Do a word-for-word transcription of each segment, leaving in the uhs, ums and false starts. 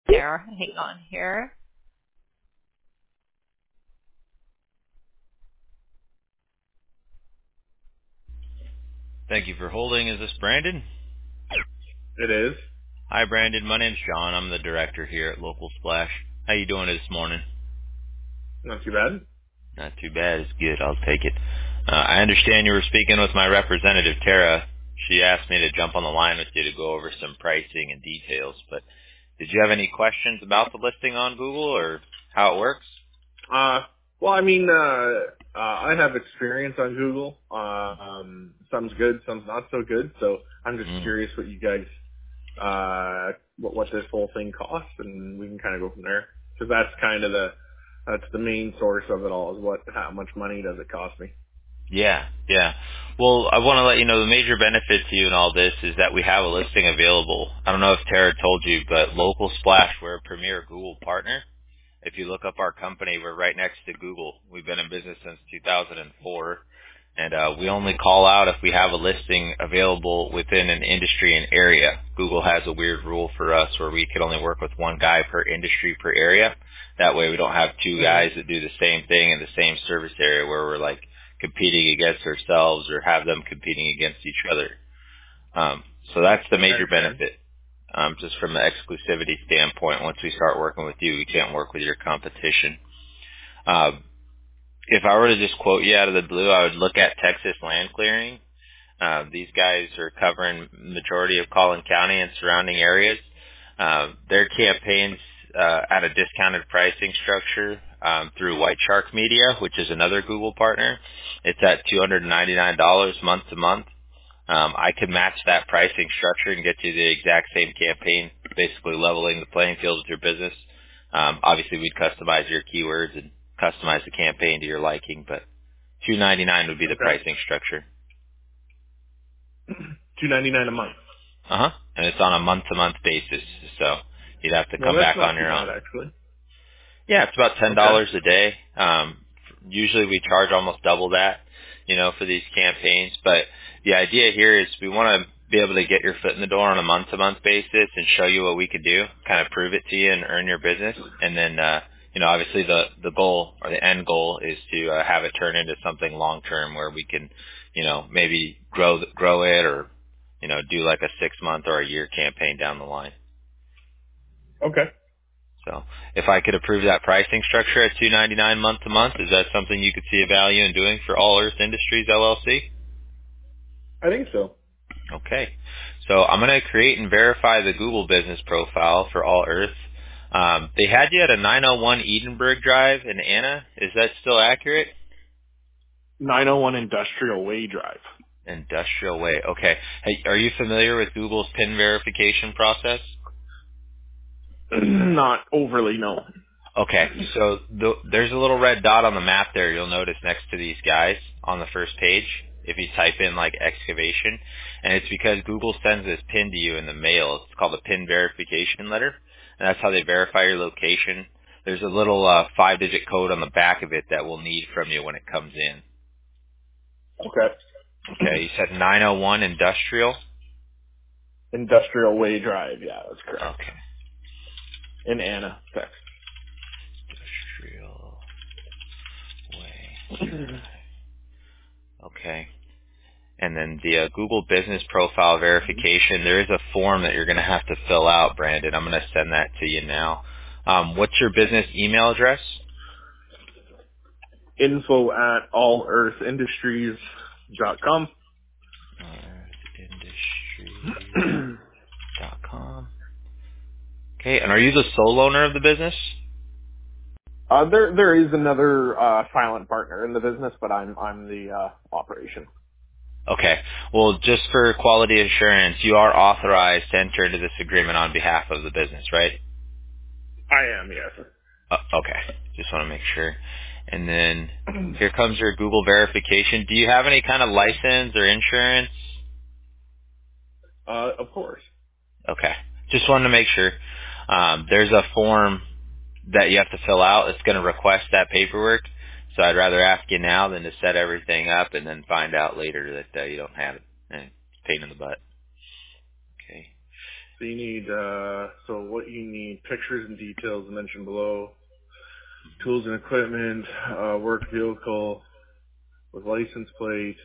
there. Hang on here. Thank you for holding. Is this Brandon? It is. Hi, Brandon. My name's John. I'm the director here at Local Splash. How you doing this morning? Not too bad. Not too bad. It's good. I'll take it. Uh, I understand you were speaking with my representative, Tara. She asked me to jump on the line with you to go over some pricing and details. But did you have any questions about the listing on Google or how it works? Uh, well, I mean, uh, uh, I have experience on Google. Uh, um, some's good, some's not so good. So I'm just Mm. curious what you guys, uh, what, what this whole thing costs, and we can kind of go from there. Because that's kind of the, that's the main source of it all, is what, how much money does it cost me? Yeah, yeah. Well, I want to let you know the major benefit to you in all this is that we have a listing available. I don't know if Tara told you, but Local Splash, we're a premier Google partner. If you look up our company, we're right next to Google. We've been in business since two thousand four, and uh, we only call out if we have a listing available within an industry and area. Google has a weird rule for us where we can only work with one guy per industry per area. That way we don't have two guys that do the same thing in the same service area where we're like competing against ourselves or have them competing against each other. Um, so that's the I major understand. benefit. Um, just from the exclusivity standpoint, once we start working with you, we can't work with your competition. Uh, if I were to just quote you out of the blue, I would look at Texas Land Clearing. Uh, these guys are covering majority of Collin County and surrounding areas. Uh, their campaigns uh, at a discounted pricing structure um, through White Shark Media, which is another Google partner. It's at two hundred ninety-nine dollars month to month. Um, I could match that pricing structure and get you the exact same campaign, basically leveling the playing field with your business. Um, obviously, we'd customize your keywords and customize the campaign to your liking, but two ninety-nine would be the Okay. pricing structure. two ninety-nine a month. Uh huh. And it's on a month-to-month basis, so you'd have to Well, come that's back not on too your bad, own. actually. Yeah, it's about ten Okay. dollars a day. Um, usually we charge almost double that, you know, for these campaigns. But the idea here is we want to be able to get your foot in the door on a month-to-month basis and show you what we could do, kind of prove it to you and earn your business. And then, uh, you know, obviously the the goal or the end goal is to uh, have it turn into something long-term where we can, you know, maybe grow grow it or, you know, do like a six-month or a year campaign down the line. Okay. So if I could approve that pricing structure at two ninety-nine month to month, is that something you could see a value in doing for All Earth Industries L L C? I think so. Okay. So I'm going to create and verify the Google business profile for All Earth. Um, they had you at a nine oh one Edenburg Drive in Anna. Is that still accurate? nine oh one Industrial Way Drive. Industrial Way. Okay. Hey, are you familiar with Google's PIN verification process? Not overly, no. Okay, so the, there's a little red dot on the map there you'll notice next to these guys on the first page if you type in like excavation, and it's because Google sends this pin to you in the mail. It's called a pin verification letter, and that's how they verify your location. There's a little uh, five-digit code on the back of it that we'll need from you when it comes in. Okay. Okay, you said nine oh one Industrial? Industrial Way Drive, yeah, that's correct. Okay, In Anna, Texas. Industrial Way Drive. Okay. And then the uh, Google Business Profile verification, there is a form that you're going to have to fill out, Brandon. I'm going to send that to you now. Um, what's your business email address? Info at all earth industries dot com. earth industries dot com. Okay, and are you the sole owner of the business? uh, there, there is another uh, silent partner in the business, but I'm, I'm the uh, operation. Okay. Well, just for quality assurance, you are authorized to enter into this agreement on behalf of the business, right? I am, yes. Uh, okay. Just want to make sure. And then here comes your Google verification. Do you have any kind of license or insurance? Uh, of course. Okay. Just wanted to make sure. Um, there's a form that you have to fill out. It's going to request that paperwork. So I'd rather ask you now than to set everything up and then find out later that uh, you don't have it. And it's a pain in the butt. Okay. So you need, uh, so what you need need pictures and details mentioned below. Tools and equipment, uh, work vehicle with license plate,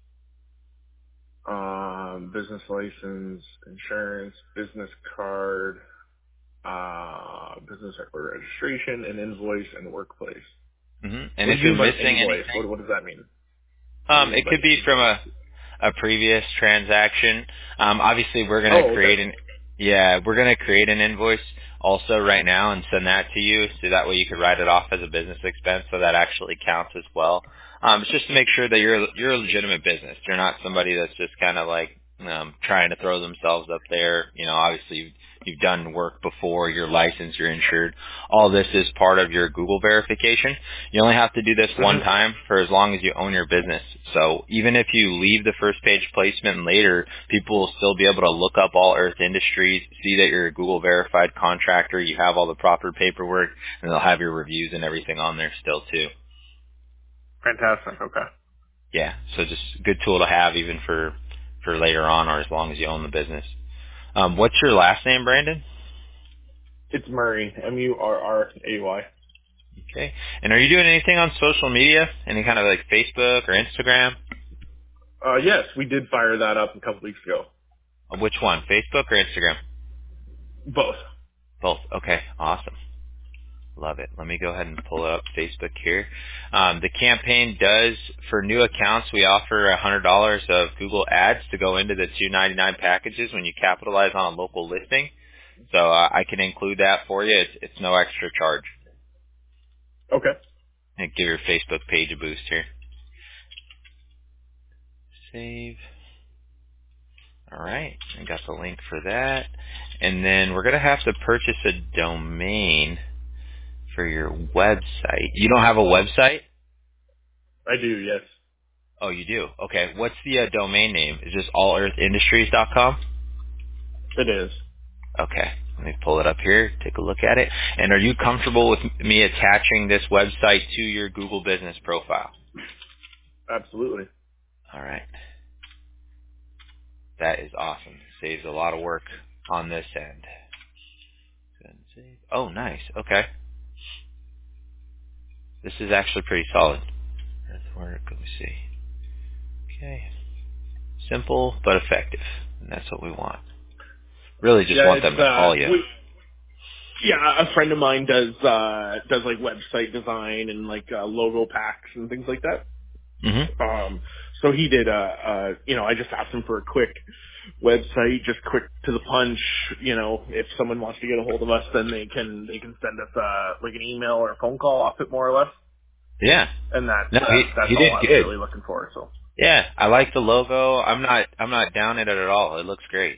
um, business license, insurance, business card, uh, business registration, an invoice, and workplace. Mm-hmm. And What if do you you're mean by missing invoice? anything, What, what does that mean? What do um, you mean it by could be from a invoice? a previous transaction. Um, obviously, we're going to Oh, okay. create an yeah, we're going to create an invoice also right now and send that to you, so that way you could write it off as a business expense, so that actually counts as well. Um, it's just to make sure that you're you're a legitimate business. You're not somebody that's just kind of like um, trying to throw themselves up there. You know, obviously you've, you've done work before, you're licensed, you're insured. All this is part of your Google verification. You only have to do this one Mm-hmm. time for as long as you own your business. So even if you leave the first page placement and later, people will still be able to look up All Earth Industries, see that you're a Google verified contractor, you have all the proper paperwork, and they'll have your reviews and everything on there still too. Fantastic. Okay. Yeah, so just a good tool to have even for, for later on or as long as you own the business. Um, what's your last name, Brandon? It's Murray, M U R R A Y. Okay. And are you doing anything on social media? Any kind of like Facebook or Instagram? Uh, yes, we did fire that up a couple weeks ago. Uh, Which one, Facebook or Instagram? Both. Both. Okay, awesome. Love it. Let me go ahead and pull up Facebook here. Um, the campaign does, for new accounts, we offer one hundred dollars of Google Ads to go into the two ninety-nine packages when you capitalize on a local listing. So uh, I can include that for you. It's, it's no extra charge. Okay. And give your Facebook page a boost here. Save. All right. I got the link for that. And then we're going to have to purchase a domain for your website. You don't have a website? I do, yes. Oh, you do? Okay. What's the uh, domain name? Is this all earth industries dot com? It is. Okay. Let me pull it up here. Take a look at it. And are you comfortable with me attaching this website to your Google business profile? Absolutely. All right. That is awesome. Saves a lot of work on this end. Save. Oh, nice. Okay. This is actually pretty solid. Let's work. Let me see. Okay. Simple but effective. And that's what we want. Really just Yeah, want them it's, to uh, call you. we, yeah, a friend of mine does, uh, does like website design and like, uh, logo packs and things like that. Mm-hmm. Um, so he did, uh, uh, you know, I just asked him for a quick website, just quick to the punch. You know, if someone wants to get a hold of us, then they can, they can send us, uh, like an email or a phone call off it more or less. Yeah. And that's, No, uh, he that's he all did I was good. really looking for, so. Yeah, I like the logo. I'm not I'm not down it at all. It looks great.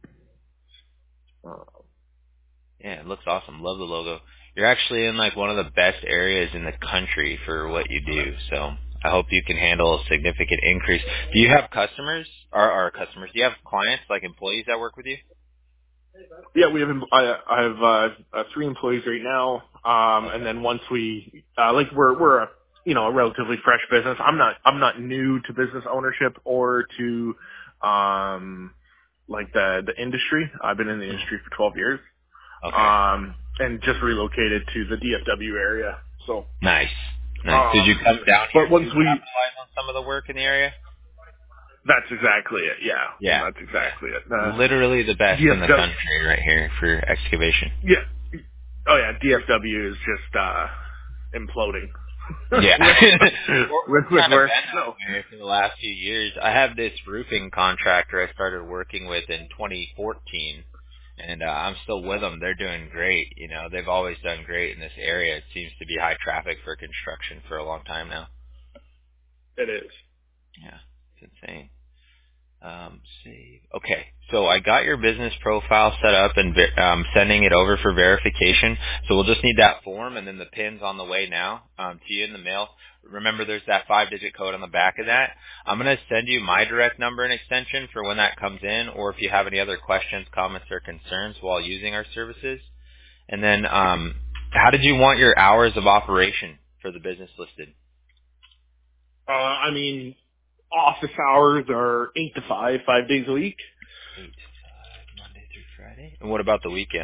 Uh, Yeah, it looks awesome. Love the logo. You're actually in like one of the best areas in the country for what you do. So I hope you can handle a significant increase. Do you have customers or, or customers? Do you have clients like employees that work with you? Yeah, we have. em- I, I have uh, uh, three employees right now, um, and Okay. then once we uh, like we're we're a you know a relatively fresh business. I'm not I'm not new to business ownership or to um, like the the industry. I've been in the Mhm. industry for twelve years, Okay. um, and just relocated to the D F W area. So, Nice. Nice. Did you um, come down here but once to we capitalize on some of the work in the area? that's exactly it. Yeah, Yeah. that's Yeah. exactly it. Uh, Literally the best in the D F W. country right here for excavation. Yeah. Oh yeah, D F W is just uh imploding Yeah. with we're, with we're with kind of work. been that So way for the last few years. I have this roofing contractor I started working with in twenty fourteen, and uh, I'm still with them. They're doing great. You know, they've always done great in this area. It seems to be high traffic for construction for a long time now. it is. Yeah, it's insane. Um, save. Okay, so I got your business profile set up and ver- um, sending it over for verification. So we'll just need that form and then the pin's on the way now um, to you in the mail. Remember, there's that five-digit code on the back of that. I'm going to send you my direct number and extension for when that comes in, or if you have any other questions, comments, or concerns while using our services. And then, um, how did you want your hours of operation for the business listed? Uh, I mean, office hours are eight to five, five days a week. Eight to five, Monday through Friday. And what about the weekend?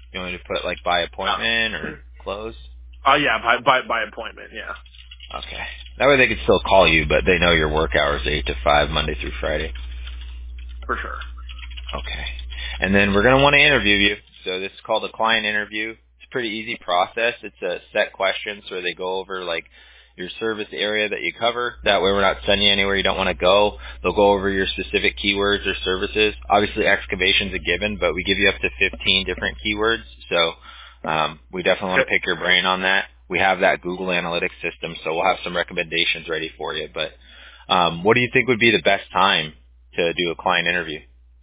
You want me to put like by appointment or close? Oh, uh, yeah, by, by, by appointment, yeah. Okay. That way they could still call you, but they know your work hours eight to five, Monday through Friday. For sure. Okay. And then we're going to want to interview you. So this is called a client interview. It's a pretty easy process. It's a set questions where they go over like your service area that you cover. That way we're not sending you anywhere you don't want to go. They'll go over your specific keywords or services. Obviously excavation's a given, but we give you up to fifteen different keywords. So um, we definitely want to pick your brain on that. We have that Google Analytics system, so we'll have some recommendations ready for you. But um, what do you think would be the best time to do a client interview?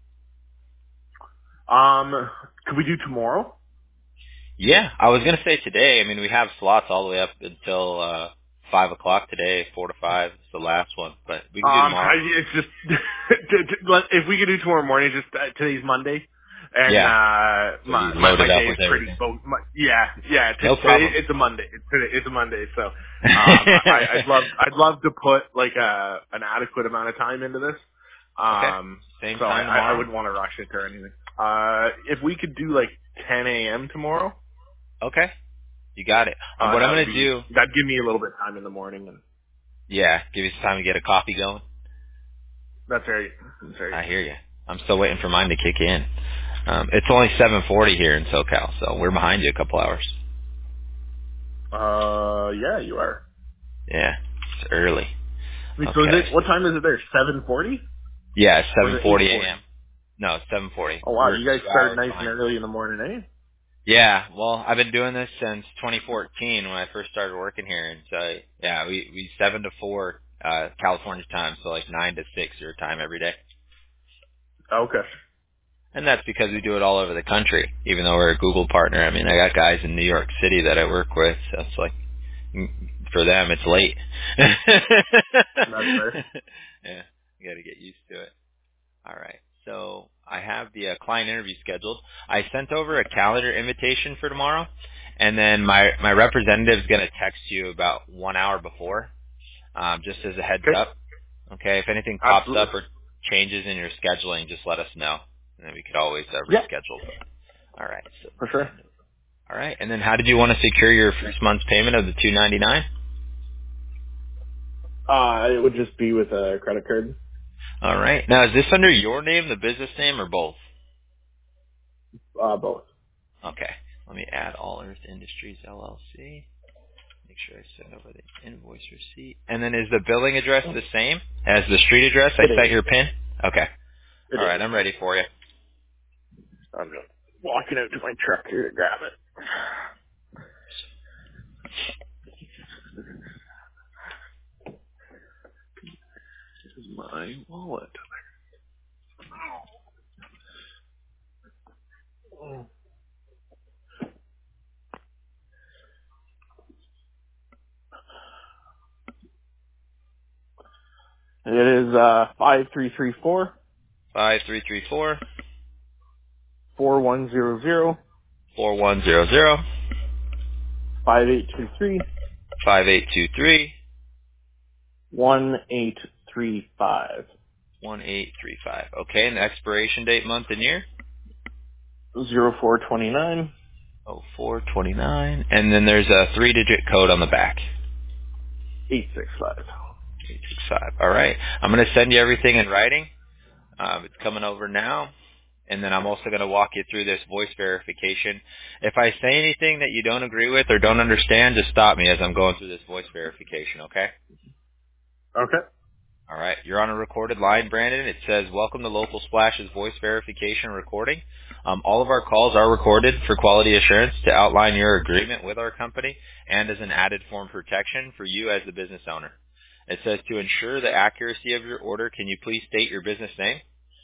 Um, could we do tomorrow? Yeah, I was gonna say today. I mean, we have slots all the way up until uh five o'clock today, four to five. It's the last one, but we can do Um, tomorrow. I, it's just to, to, let- if we could do tomorrow morning, just uh, today's Monday, and Yeah, uh, so you my my, my loaded up day is with pretty everything. bo- my, yeah yeah t- No today problem. it's a Monday it's today, it's a Monday so um I I'd love I'd love to put like a an adequate amount of time into this Okay, um same so I time I I tomorrow. wouldn't want to rush it or anything. Uh, if we could do like ten a.m. tomorrow, Okay, you got it. Um, uh, what I'm that would gonna be do, that'd give me a little bit of time in the morning, and yeah, give you some time to get a coffee going. that's very that's very I hear you. I'm still waiting for mine to kick in. Um, it's only seven forty here in SoCal, so we're behind you a couple hours. uh yeah you are. Yeah, it's early. Wait, so is Okay. it, what time is it there? seven forty? Yeah, it's Or is seven it forty eight forty? a.m. No, it's seven forty. Oh wow, We're you guys two started hours nice and behind. early in the morning, eh? Yeah, well, I've been doing this since twenty fourteen when I first started working here, and so yeah, we we seven to four uh California time, so like nine to six your time every day, Okay. and that's because we do it all over the country. Even though we're a Google partner, I mean, I got guys in New York City that I work with, so it's like mm, for them it's late. That's fair. Yeah, you got to get used to it. All right. So I have the uh, client interview scheduled. I sent over a calendar invitation for tomorrow, and then my my representative is going to text you about one hour before, um, just as a heads Okay. up. Okay. If anything pops Absolutely. up or changes in your scheduling, just let us know, and then we could always uh, Yeah, reschedule. All right. So for sure. send it. All right. And then how did you want to secure your first month's payment of the two ninety nine? Uh, it would just be with a credit card. All right. Now is this under your name, the business name, or both? Uh, both. Okay. Let me add All Earth Industries L L C. Make sure I send over the invoice receipt. And then is the billing address the same as the street address? I It is. sent your PIN? Okay. It All right, is. I'm ready for you. I'm just walking out to my truck here to grab it. This is my wallet. It is uh five three three four Five three three four four one zero zero four one zero zero five eight two three five eight two three one eight three five one eight three five. Okay, and the expiration date, month, and year? zero four twenty nine Oh four twenty nine. And then there's a three-digit code on the back. eight six five. eight six five. All right. I'm going to send you everything in writing. Um, it's coming over now. And then I'm also going to walk you through this voice verification. If I say anything that you don't agree with or don't understand, just stop me as I'm going through this voice verification, okay? Okay. All right. You're on a recorded line, Brandon. It says, welcome to Local Splash's voice verification recording. Um, all of our calls are recorded for quality assurance to outline your agreement with our company and as an added form of protection for you as the business owner. It says, to ensure the accuracy of your order, can you please state your business name?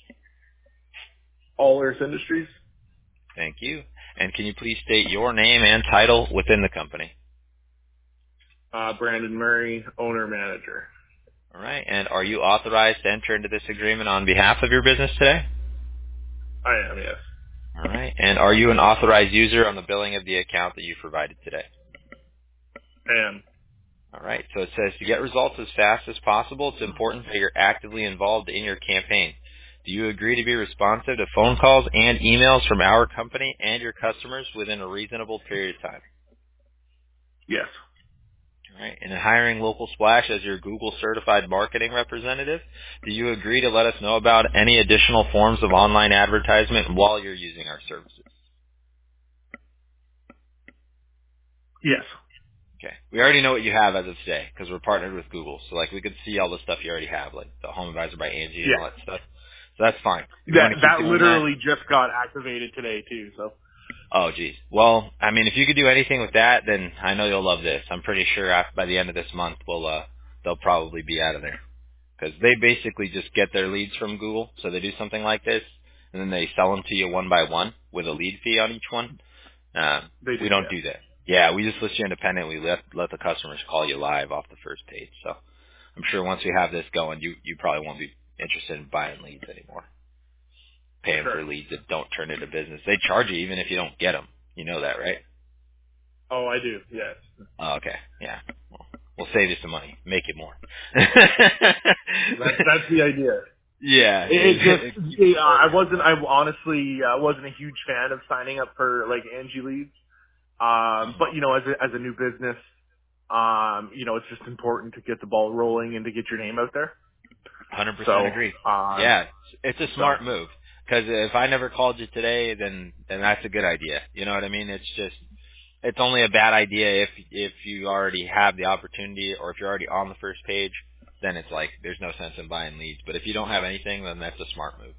All Earth Industries. Thank you. And can you please state your name and title within the company? Uh, Brandon Murray, owner manager. All right. And are you authorized to enter into this agreement on behalf of your business today? I am, yes. All right. And are you an authorized user on the billing of the account that you provided today? I am. All right. So it says to get results as fast as possible, it's important that you're actively involved in your campaign. Do you agree to be responsive to phone calls and emails from our company and your customers within a reasonable period of time? Yes. All right. And in hiring Local Splash as your Google certified marketing representative, do you agree to let us know about any additional forms of online advertisement while you're using our services? Yes. Okay. We already know what you have as of today because we're partnered with Google. So, like, we could see all the stuff you already have, like the Home Advisor by Angie and Yeah. all that stuff. So that's fine. You That want to keep that doing that? literally just got activated today too. So. Oh, geez. Well, I mean, if you could do anything with that, then I know you'll love this. I'm pretty sure after, by the end of this month, we'll uh, they'll probably be out of there because they basically just get their leads from Google. So they do something like this, and then they sell them to you one by one with a lead fee on each one. Uh, They we do. don't Yeah. do that. Yeah, we just list you independent. We let let the customers call you live off the first page. So I'm sure once we have this going, you you probably won't be interested in buying leads anymore, For paying sure. for leads that don't turn into business. They charge you even if you don't get them. You know that, right? Oh, I do. Yes. Oh, okay. Yeah. Well, we'll save you some money. Make it more. That's that's the idea. yeah. It, it It, it just keeps it, it I over. wasn't I honestly uh, wasn't a huge fan of signing up for like Angie Leads. Um, but you know, as a as a new business, um, you know, it's just important to get the ball rolling and to get your name out there. one hundred percent So, agree. um, Yeah. It's a so smart move. Because if I never called you today, then, then that's a good idea. You know what I mean? It's just, it's only a bad idea if, if you already have the opportunity or if you're already on the first page, then it's like, there's no sense in buying leads. But if you don't have anything, then that's a smart move.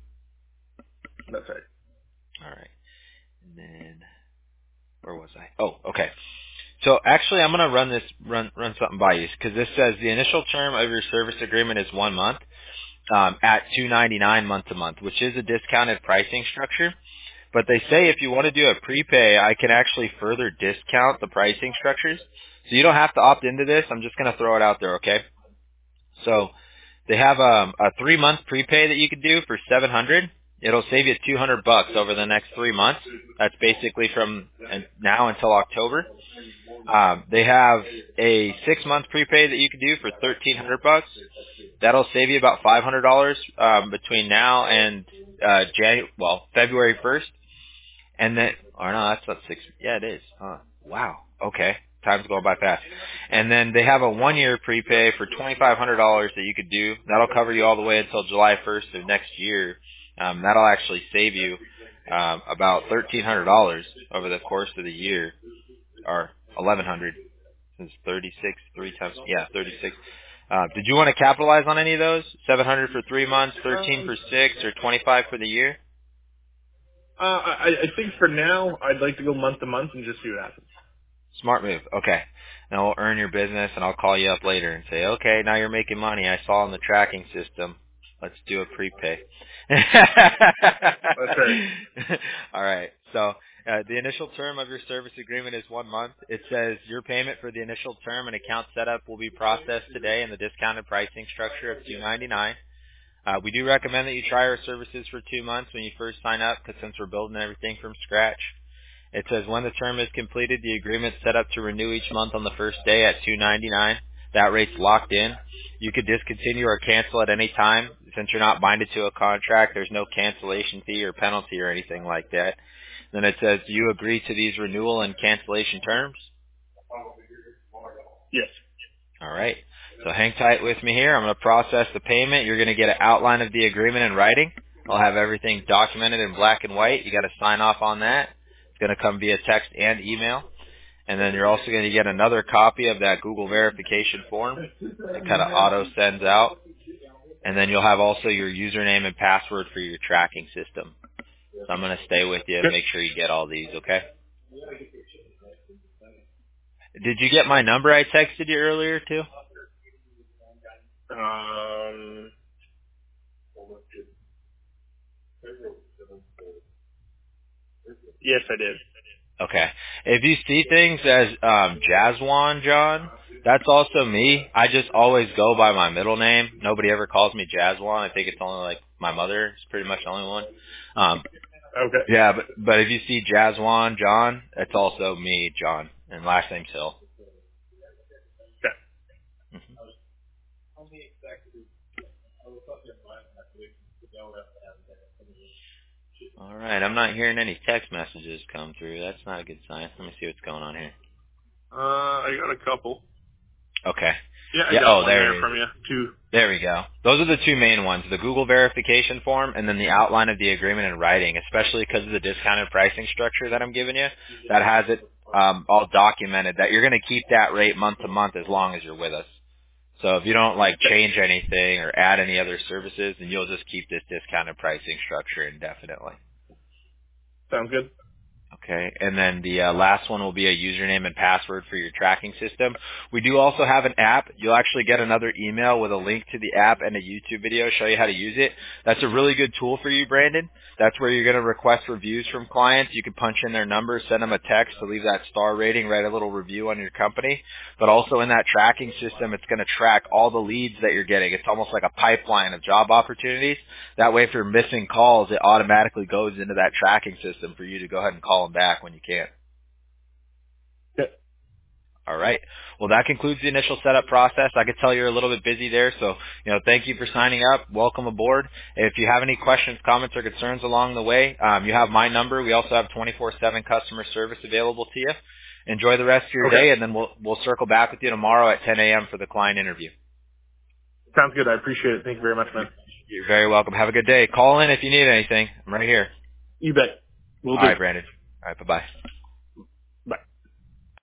that's right. All right. And then, where was I? Oh, okay. So actually, I'm going to run this run run something by you because this says the initial term of your service agreement is one month um, at two ninety-nine month to month, which is a discounted pricing structure. But they say if you want to do a prepay, I can actually further discount the pricing structures. So you don't have to opt into this. I'm just going to throw it out there, okay? So they have um, a three month prepay that you could do for seven hundred. It'll save you two hundred bucks over the next three months. That's basically from now until October. Um, they have a six month prepay that you can do for thirteen hundred bucks. That'll save you about five hundred dollars um, between now and uh, January, well, February first. And then, or no, that's not six. Yeah, it is. Huh. Wow. Okay. Time's going by fast. And then they have a one-year prepay for twenty-five hundred dollars that you could do. That'll cover you all the way until July first of next year. Um, that'll actually save you um, about thirteen hundred dollars over the course of the year, or eleven hundred dollars since thirty-six, three times, yeah, thirty-six. Uh, did you want to capitalize on any of those? seven hundred for three months, thirteen Um, for six, or twenty-five for the year? uh, I, I think for now, I'd like to go month to month and just see what happens. Smart move. Okay. Now we'll earn your business, and I'll call you up later and say, okay, now you're making money. I saw in the tracking system. Let's do a prepay. That's right. All right. So uh, the initial term of your service agreement is one month. It says your payment for the initial term and account setup will be processed today in the discounted pricing structure of two ninety-nine. Uh, we do recommend that you try our services for two months when you first sign up, because since we're building everything from scratch. It says when the term is completed, the agreement set up to renew each month on the first day at two ninety-nine. That rate's locked in. You could discontinue or cancel at any time. Since you're not binded to a contract, there's no cancellation fee or penalty or anything like that. Then it says, do you agree to these renewal and cancellation terms? Yes. All right. So hang tight with me here. I'm going to process the payment. You're going to get an outline of the agreement in writing. I'll have everything documented in black and white. You got to sign off on that. It's going to come via text and email. And then you're also going to get another copy of that Google verification form that kind of auto sends out. And then you'll have also your username and password for your tracking system. So I'm going to stay with you and Yep. make sure you get all these, okay? Did you get my number I texted you earlier too? Um, yes, I did. Okay. If you see things as um Jazwan John, that's also me. I just always go by my middle name. Nobody ever calls me Jazwan. I think it's only like my mother is pretty much the only one. Um Okay. yeah, but but if you see Jazwan John, that's also me, John. And last name's Hill. Okay. All right. I'm not hearing any text messages come through. That's not a good sign. Let me see what's going on here. Uh, I got a couple. Okay. Yeah, I Yeah. got Oh, one there there it is. from you, too. There we go. Those are the two main ones, the Google verification form and then the outline of the agreement in writing, especially because of the discounted pricing structure that I'm giving you. That has it um, all documented that you're going to keep that rate month to month as long as you're with us. So if you don't like change anything or add any other services, then you'll just keep this discounted pricing structure indefinitely. Sounds good. Okay, and then the uh, last one will be a username and password for your tracking system. We do also have an app. You'll actually get another email with a link to the app and a YouTube video show you how to use it. That's a really good tool for you, Brandon. That's where you're going to request reviews from clients. You can punch in their number, send them a text to leave that star rating, write a little review on your company. But also in that tracking system, it's going to track all the leads that you're getting. It's almost like a pipeline of job opportunities. That way, if you're missing calls, it automatically goes into that tracking system for you to go ahead and call them back when you can. Yeah. All right. Well, that concludes the initial setup process. I could tell you're a little bit busy there, so you know, thank you for signing up. Welcome aboard. If you have any questions, comments, or concerns along the way, um, you have my number. We also have twenty-four seven customer service available to you. Enjoy the rest of your Okay. day, and then we'll we'll circle back with you tomorrow at ten a.m. for the client interview. Sounds good. I appreciate it. Thank you very much, man. You're very welcome. Have a good day. Call in if you need anything. I'm right here. You bet. We'll All do. right, Brandon. All right. Bye bye.